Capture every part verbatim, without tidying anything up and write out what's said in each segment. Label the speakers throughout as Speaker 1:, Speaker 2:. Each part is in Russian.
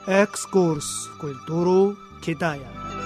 Speaker 1: Экскурс в культуру Китая.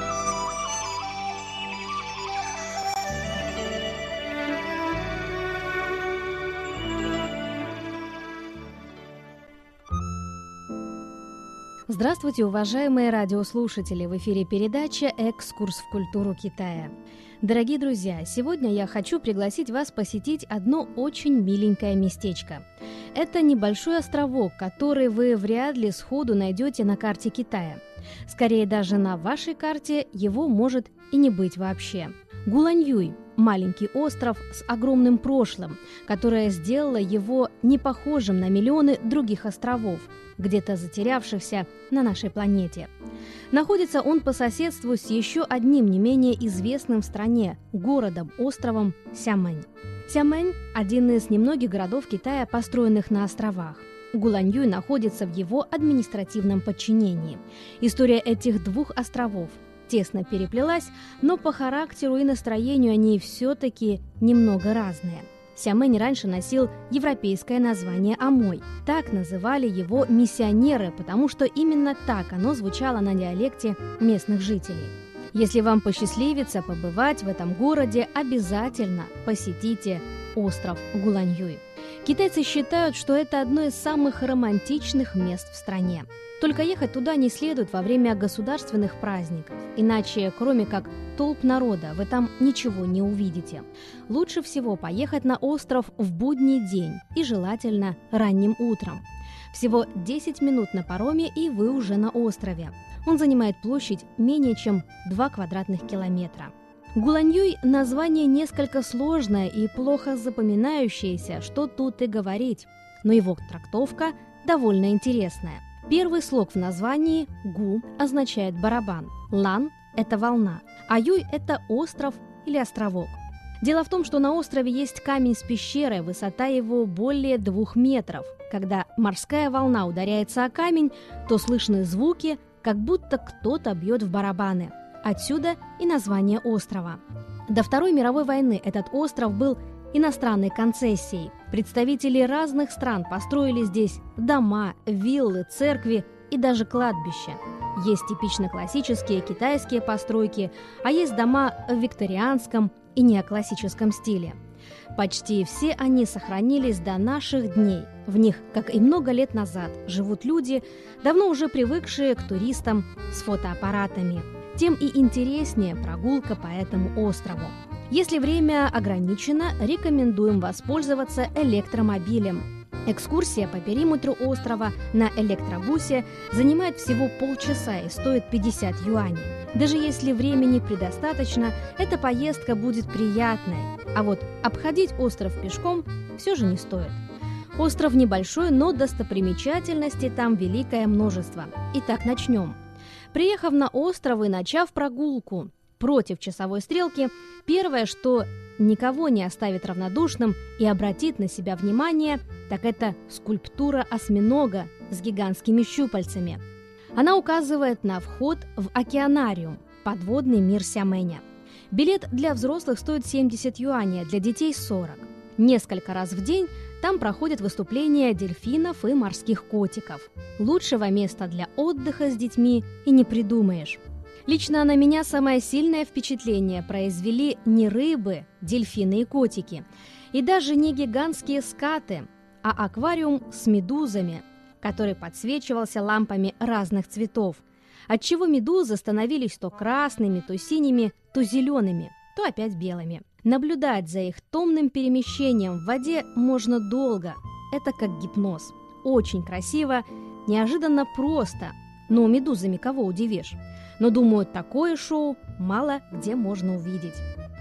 Speaker 2: Здравствуйте, уважаемые радиослушатели! В эфире передача «Экскурс в культуру Китая». Дорогие друзья, сегодня я хочу пригласить вас посетить одно очень миленькое местечко. Это небольшой островок, который вы вряд ли сходу найдете на карте Китая. Скорее, даже на вашей карте его может и не быть вообще. Гуланьюй – маленький остров с огромным прошлым, которое сделало его не похожим на миллионы других островов, где-то затерявшихся на нашей планете. Находится он по соседству с еще одним не менее известным в стране городом-островом Сямэнь. Сямэнь – один из немногих городов Китая, построенных на островах. Гуланьюй находится в его административном подчинении. История этих двух островов тесно переплелась, но по характеру и настроению они все-таки немного разные. Сямэнь раньше носил европейское название Амой. Так называли его миссионеры, потому что именно так оно звучало на диалекте местных жителей. Если вам посчастливится побывать в этом городе, обязательно посетите остров Гуланьюй. Китайцы считают, что это одно из самых романтичных мест в стране. Только ехать туда не следует во время государственных праздников, иначе, кроме как толп народа, вы там ничего не увидите. Лучше всего поехать на остров в будний день и желательно ранним утром. Всего десять минут на пароме, и вы уже на острове. Он занимает площадь менее чем два квадратных километра. Гуланьюй – название несколько сложное и плохо запоминающееся, что тут и говорить, но его трактовка довольно интересная. Первый слог в названии «гу» означает барабан, «лан» – это волна, а «юй» – это остров или островок. Дело в том, что на острове есть камень с пещерой, высота его более двух метров. Когда морская волна ударяется о камень, то слышны звуки, как будто кто-то бьет в барабаны. Отсюда и название острова. До Второй мировой войны этот остров был иностранной концессией. Представители разных стран построили здесь дома, виллы, церкви и даже кладбища. Есть типично классические китайские постройки, а есть дома в викторианском и неоклассическом стиле. Почти все они сохранились до наших дней. В них, как и много лет назад, живут люди, давно уже привыкшие к туристам с фотоаппаратами. Тем и интереснее прогулка по этому острову. Если время ограничено, рекомендуем воспользоваться электромобилем. Экскурсия по периметру острова на электробусе занимает всего полчаса и стоит пятьдесят юаней. Даже если времени предостаточно, эта поездка будет приятной. А вот обходить остров пешком все же не стоит. Остров небольшой, но достопримечательностей там великое множество. Итак, начнем. Приехав на остров и начав прогулку против часовой стрелки, первое, что никого не оставит равнодушным и обратит на себя внимание, так это скульптура осьминога с гигантскими щупальцами. Она указывает на вход в океанариум, подводный мир Сямэня. Билет для взрослых стоит семьдесят юаней, а для детей сорок. Несколько раз в день там проходят выступления дельфинов и морских котиков. Лучшего места для отдыха с детьми и не придумаешь. Лично на меня самое сильное впечатление произвели не рыбы, дельфины и котики, и даже не гигантские скаты, а аквариум с медузами, который подсвечивался лампами разных цветов, отчего медузы становились то красными, то синими, то зелеными, то опять белыми. Наблюдать за их томным перемещением в воде можно долго. Это как гипноз. Очень красиво, неожиданно просто. Но медузами кого удивишь? Но, думаю, такое шоу мало где можно увидеть.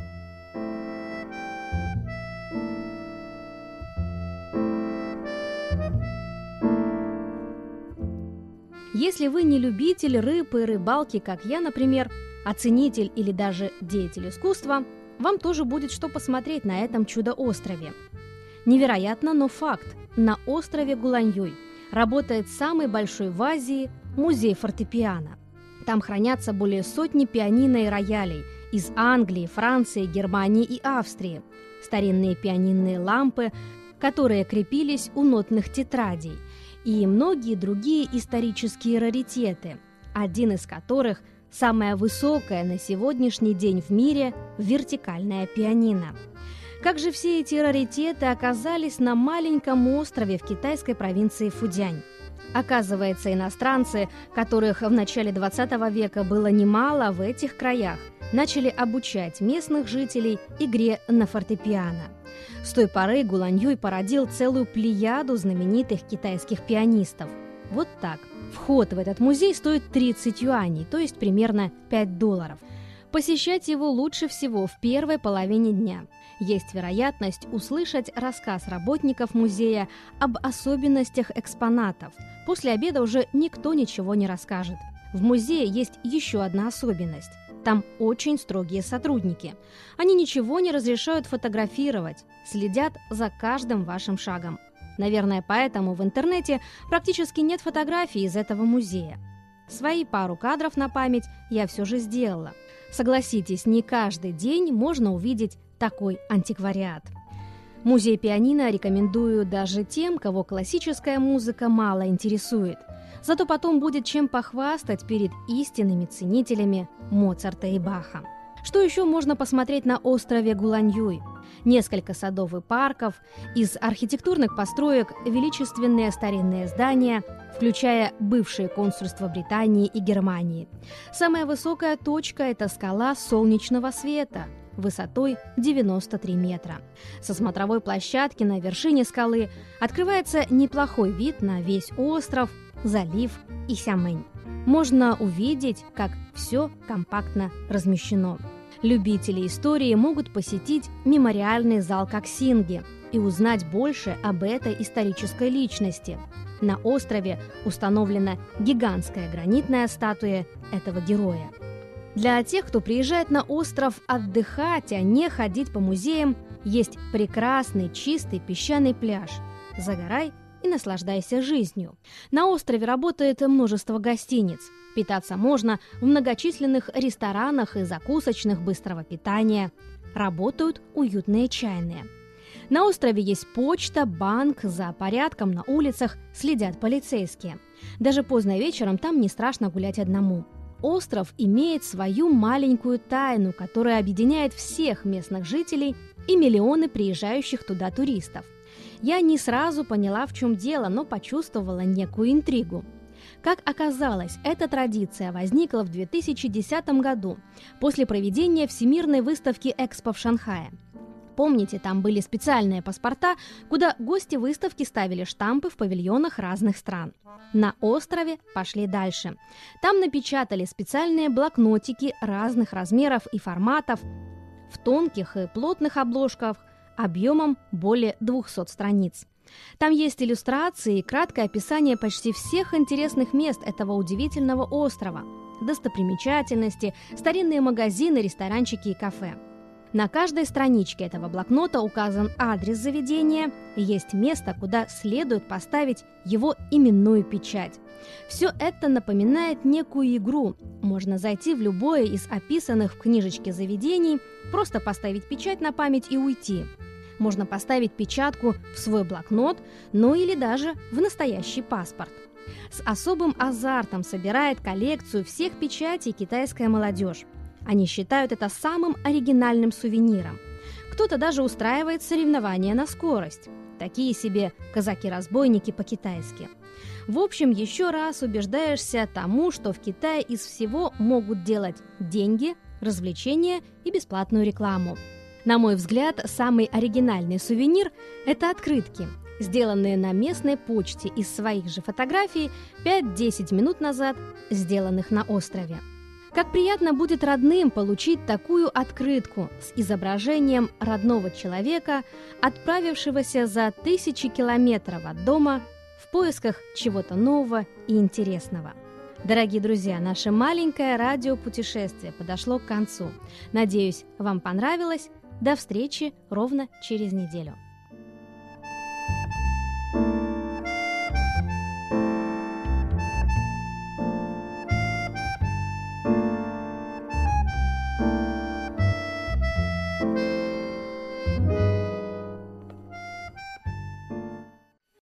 Speaker 2: Если вы не любитель рыб и рыбалки, как я, например, а ценитель или даже деятель искусства, вам тоже будет что посмотреть на этом чудо-острове. Невероятно, но факт. На острове Гуланьюй работает самый большой в Азии музей фортепиано. Там хранятся более сотни пианино и роялей из Англии, Франции, Германии и Австрии. Старинные пианинные лампы, которые крепились у нотных тетрадей. и многие другие исторические раритеты, один из которых – самое высокое на сегодняшний день в мире вертикальное пианино. Как же все эти раритеты оказались на маленьком острове в китайской провинции Фудзянь? Оказывается, иностранцы, которых в начале двадцатого века было немало в этих краях, начали обучать местных жителей игре на фортепиано. С той поры Гуланьюй породил целую плеяду знаменитых китайских пианистов. Вот так. Вход в этот музей стоит тридцать юаней, то есть примерно пять долларов. Посещать его лучше всего в первой половине дня. Есть вероятность услышать рассказ работников музея об особенностях экспонатов. После обеда уже никто ничего не расскажет. В музее есть еще одна особенность. Там очень строгие сотрудники. Они ничего не разрешают фотографировать, следят за каждым вашим шагом. Наверное, поэтому в интернете практически нет фотографий из этого музея. Свои пару кадров на память я все же сделала. Согласитесь, не каждый день можно увидеть такой антиквариат. Музей пианино рекомендую даже тем, кого классическая музыка мало интересует. Зато потом будет чем похвастать перед истинными ценителями Моцарта и Баха. Что еще можно посмотреть на острове Гуланьюй? Несколько садов и парков, из архитектурных построек величественные старинные здания, включая бывшие консульства Британии и Германии. Самая высокая точка – это скала солнечного света, высотой девяносто три метра. Со смотровой площадки на вершине скалы открывается неплохой вид на весь остров, залив и Сямэнь. Можно увидеть, как все компактно размещено. Любители истории могут посетить мемориальный зал Коксинги и узнать больше об этой исторической личности. На острове установлена гигантская гранитная статуя этого героя. Для тех, кто приезжает на остров отдыхать, а не ходить по музеям, есть прекрасный чистый песчаный пляж. Загорай и наслаждайся жизнью. На острове работает множество гостиниц. Питаться можно в многочисленных ресторанах и закусочных быстрого питания. Работают уютные чайные. На острове есть почта, банк, за порядком на улицах следят полицейские. Даже поздно вечером там не страшно гулять одному. Остров имеет свою маленькую тайну, которая объединяет всех местных жителей и миллионы приезжающих туда туристов. Я не сразу поняла, в чем дело, но почувствовала некую интригу. Как оказалось, эта традиция возникла в две тысячи десятом году, после проведения Всемирной выставки Экспо в Шанхае. Помните, там были специальные паспорта, куда гости выставки ставили штампы в павильонах разных стран. На острове пошли дальше. Там напечатали специальные блокнотики разных размеров и форматов, в тонких и плотных обложках, объемом более двухсот страниц. Там есть иллюстрации и краткое описание почти всех интересных мест этого удивительного острова, достопримечательности, старинные магазины, ресторанчики и кафе. На каждой страничке этого блокнота указан адрес заведения, и есть место, куда следует поставить его именную печать. Все это напоминает некую игру. Можно зайти в любое из описанных в книжечке заведений, просто поставить печать на память и уйти. Можно поставить печатку в свой блокнот, ну или даже в настоящий паспорт. С особым азартом собирает коллекцию всех печатей китайская молодежь. Они считают это самым оригинальным сувениром. Кто-то даже устраивает соревнования на скорость. Такие себе казаки-разбойники по-китайски. В общем, еще раз убеждаешься тому, что в Китае из всего могут делать деньги, развлечения и бесплатную рекламу. На мой взгляд, самый оригинальный сувенир – это открытки, сделанные на местной почте из своих же фотографий пять-десять минут назад, сделанных на острове. Как приятно будет родным получить такую открытку с изображением родного человека, отправившегося за тысячи километров от дома в поисках чего-то нового и интересного. Дорогие друзья, наше маленькое радиопутешествие подошло к концу. Надеюсь, вам понравилось. До встречи ровно через неделю.